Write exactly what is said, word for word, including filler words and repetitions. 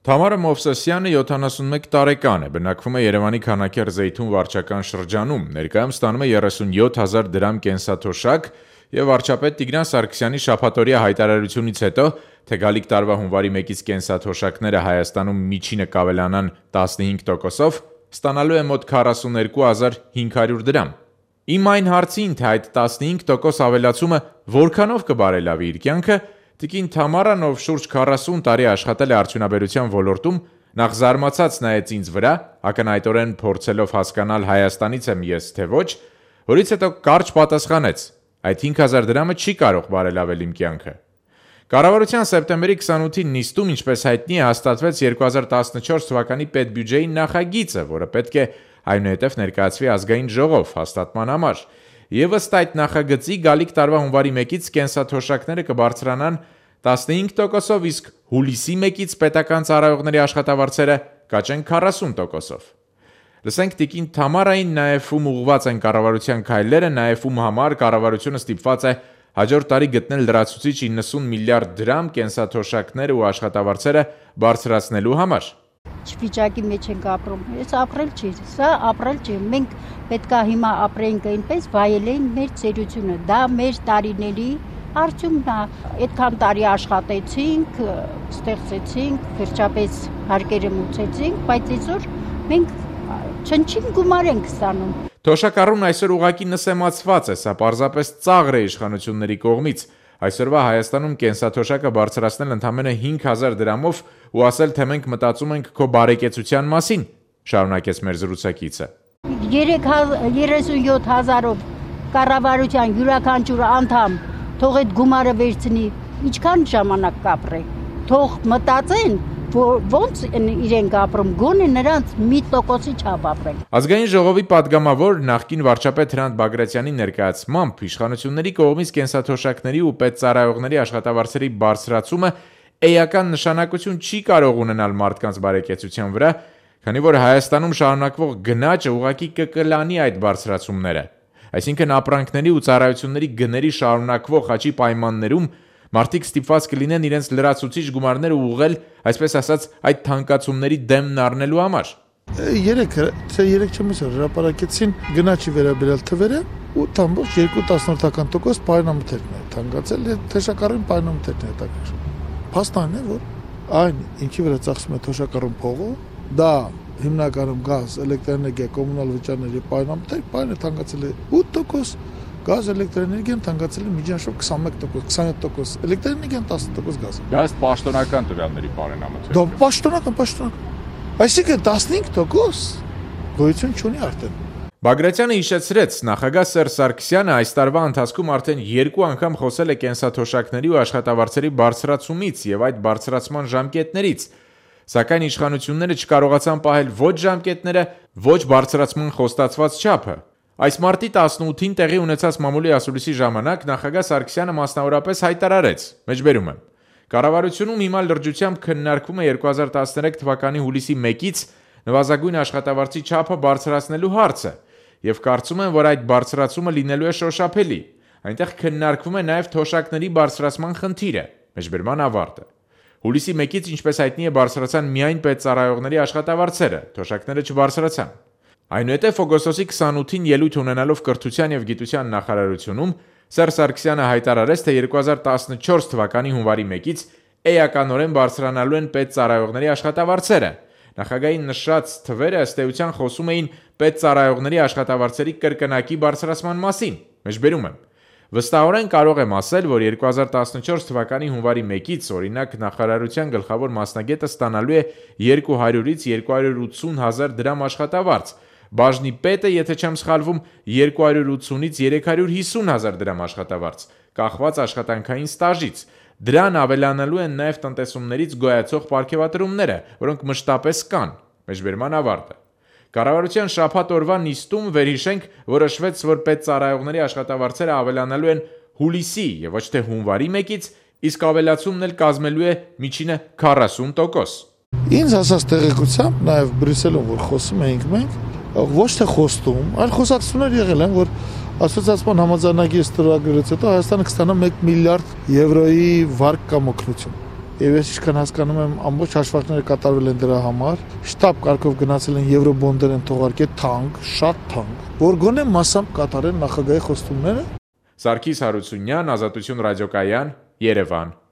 Թամարա Մովսեսյանը յոթանասունմեկ տարեկան է, բնակվում է Երևանի Քանաքեռ Զեյթուն վարչական շրջանում, ներկայում ստանում է երեսունյոթ հազար դրամ կենսաթոշակ եւ վարչապետ Տիգրան Սարգսյանի շաբաթօրյա հայտարարությունից հետո, թե գալիք տարվա հունվարի մեկից կենսաթոշակները Հայաստանում միջինը կավելանան տասնհինգ տոկոսով, ստանալու է մոտ քառասուներկու հազար հինգ հարյուր դրամ։ Իմ այն հարցին, թե այդ տասնհինգ տոկոս ավելացումը որքանով կբարելավի իր կյանքը, Տիկին Թամարան, ով շուրջ քառասուն տարի աշխատել է արդյունաբերության ոլորտում, նախ զարմացած նայեց ինձ վրա, ակնհայտորեն փորձելով հասկանալ Հայաստանից եմ ես, թե ոչ, որից հետո կարճ պատասխանեց. այդ հինգ հազար դրամը չի կարող բարելավել իմ կյանքը։ Կառավարության սեպտեմբերի քսանութին նիստում, ինչպես հայտնի է, հաստատվեց երկու հազար տասնչորս թվականի պետբյուջեի նախագիծը, որը պետք է այնուհետև ներկայացվի ազգային ժողով հաստատման համար։ Եվ ըստ այդ նախագծի գալիք տարվա հունվարի մեկից կենսաթոշակները կբարձրանան տասնհինգ տոկոսով, իսկ հուլիսի մեկից պետական ծառայողների աշխատավարձերը կաճեն քառասուն տոկոսով։ Լսենք տիկին Թամարային նաև ում ուղղված են կառավարության քայլերը, նաև ում համար կառավարությունը ստիպված է հաջորդ տարի գտնել լրացուցիչ իննսուն միլիարդ դրամ կենսաթոշակները ու աշխատավարձերը բարձրացնելու համար։ Վիճակի մեջ ենք ապրում, ես ապրել չի, սա ապրել չի, մենք պետք է հիմա ապրենք այնպես, վայելենք մեր ծերությունը, դա մեր տարիների արդյունքն է, այդքան տարի աշխատեցինք, ստեղծեցինք, վերջապես հարկերը մուծեցինք, բայց այսօր մենք չնչին գումար ենք ստանում։ Թոշակառուն այսօր ուղղակի նսեմացված է, սա պարզապես ծաղր է իշխանությունների կողմից։ Այսօրվա Հայաստանում կենսաթոշակը բարձրացնել ընդամենը հինգ հազար դրամով ու ասել, թե մենք մտածում ենք քո բարեկեցության մասին, շարունակեց մեր զրուցակիցը։ երեսունյոթ հազարով կառավարության յուրաքանչյուր անդամ թող այդ գումարը վերցնի, ինչքան ժամանակ կապրի, թող մտածեն, ոնց իրենք ապրում, գոնե նրանց մի տոկոսի չափ ապրեն։ Ազգային ժողովի падգամավոր նախկին վարչապետ Հրանտ Բագրատյանի ներկայացմամբ իշխանությունների կողմից կենսաթոշակների ու պետծառայողների աշխատավարձերի բարձրացումը էական նշանակություն չի կարող ունենալ մարդկանց բարեկեցության վրա, քանի որ Հայաստանում շարունակվող գնաճը ուղղակի կկլանի այդ բարձրացումները։ Այսինքն ապրանքների ու ծառայությունների գների շարունակվող աճի պայմաններում մարդիկ ստիպված կլինեն իրենց լրացուցիչ գումարները ուղղել, այսպես ասած, այդ թանկացումների դեմն առնելու համար։ Երեք, թե երեք չմես հրապարակեցին գնաճի վերաբերյալ թվերը ու ամբողջ երկու տասնորդական տոկոս պայմանամթերքն է թանկացել, թոշակառուն պայմանամթերքն է հետաքրքիր։ Փաստն է, որ այն, ինչի վրա ծախսում է թոշակառուն փողը, դա հիմնականում գազ, էլեկտրաէներգիա, կոմունալ վճարների պայմանամթերք, պայմանը թանկացել է ութ տոկոս, գազ, էլեկտրաէներգիան թանկացել է միջինաշով քսանմեկ տոկոս, քսանյոթ տոկոս, էլեկտրաէներգիան տասը տոկոս գազ։ Դա ըստ պաշտոնական տվյալների պայմանամթերք։ Դա պաշտոնական, պաշտոնական։ Այսինքն տասնհինգ տոկոս գոյություն չունի արդեն։ Բագրատյանը հիշեցրեց, նախագահ Սերժ Սարգսյանը այս տարվա ընթացքում արդեն երկու անգամ խոսել է կենսաթոշակների ու աշխատավարձերի բարձրացումից եւ այդ բարձրացման ժամկետներից, սակայն իշխանությունները չկարողացան պահել ոչ ժամկետները, ոչ բարձրացման խոստացված չափը։ Այս մարտի տասնութին տեղի ունեցած մամուլի ասուլիսի ժամանակ նախագահ Սարգսյանը մասնավորապես հայտարարեց. Մեջբերում եմ. Կառավարությունում հիմա լրջությամբ քննարկվում է երկու հազար տասներեք թվականի հուլիսի մեկից նվազագույն աշխատավարձի չափը բարձրացնելու հարցը եւ կարծում եմ, որ այդ բարձրացումը լինելու է շոշափելի։ Այնտեղ քննարկվում է նաեւ թոշակների բարձրացման խնդիրը։ Մեջբերման ավարտը։ Հուլիսի մեկից, ինչպես հայտնի է, բարձրացան միայն պետծառայողների աշխատավարձերը, թոշակները չբարձրացան։ Այնուհետև օգոստոսի քսանութին ելույթ ունենալով կրթության եւ գիտության նախարարությունում Սերժ Սարգսյանը հայտարարեց, թե երկու հազար տասնչորս թվականի հունվարի մեկից էականորեն բարձրանալու են պետծառայողների աշխատավարձերը։ Նախագահի նշած թվերը ըստ էության խոսում էին պետծառայողների աշխատավարձերի կրկնակի բարձրացման մասին։ Մեջբերում եմ. Վստահորեն կարող եմ ասել, որ երկու հազար տասնչորս թվականի հունվարի մեկից օրինակ նախարարության գլխավոր մասնագետը ստանալու է երկու հարյուրից երկու հարյուր ութսուն հազար դրամ աշխատավարձ, բաժնի պետը, եթե չեմ սխալվում, երկու հարյուր ութսունից երեք հարյուր հիսուն հազար դրամ աշխատավարձ, կախված աշխատանքային ստաժից։ Դրան ավելանալու են նաև տնտեսումներից գոյացող պարգևատրումները, որոնք մշտապես կան։ Մեջբերման ավարտը։ Կառավարության շաբաթ օրվա նիստում վերհիշենք, որ հաշվեց, որ պետծառայողների աշխատավարձերը ավելանալու են հուլիսի եւ ոչ թե հունվարի մեկից, իսկ ավելացումն էլ կազմելու է միջինը քառասուն տոկոս։ Ինձ ասած տեղեկությամբ նաև Բրյուսելում, որ խոսում էինք մենք, ոչ թե խոստում, այլ խոսակցություններ եղել են, որ ասոցիացիան համաձայնագիր ստորագրելուց հետո Հայաստանը կստանա մեկ միլիարդ եվրոյի վարկ կամ օգնություն։ Եվ ես ինչքան հասկանում եմ, ամբողջ հաշվարկները կատարվել են դրա համար։ Շտաբ կարգով գնացել են եվրոբոնդեր են թողարկել թանկ, շատ թանկ, որ գոնե մասամբ կատարեն նախագահի խոստումները։ Սարգիս Հարությունյան, Ազատություն ռադիոկայան, Երևան։